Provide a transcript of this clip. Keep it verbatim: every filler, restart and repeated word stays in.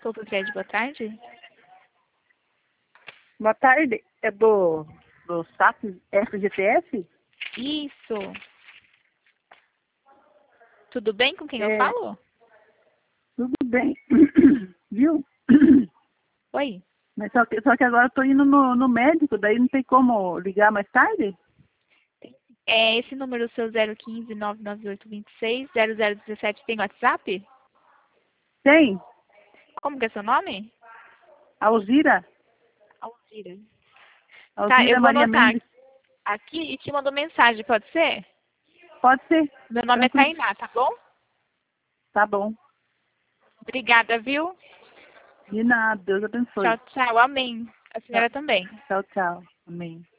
Souto Thread, boa tarde. Boa tarde. É do, do S A P S G P S? Isso. Tudo bem com quem eu É, falo? tudo bem. Viu? Oi. Mas só que, só que agora eu tô indo no, no médico, daí não tem como ligar mais tarde? É esse número seu zero um cinco, nove nove oito dois seis, zero zero um sete tem WhatsApp? Tem? Como que é seu nome? Alzira? Alzira. Tá, eu Alzira vou Maria anotar Mendes. aqui e te mando mensagem, pode ser? Pode ser? Meu nome é Tranquilo. Tainá, tá bom? Tá bom. Obrigada, viu? De nada. Deus abençoe. Tchau, tchau. Amém. A Tchau, senhora também. tchau. tchau. Amém.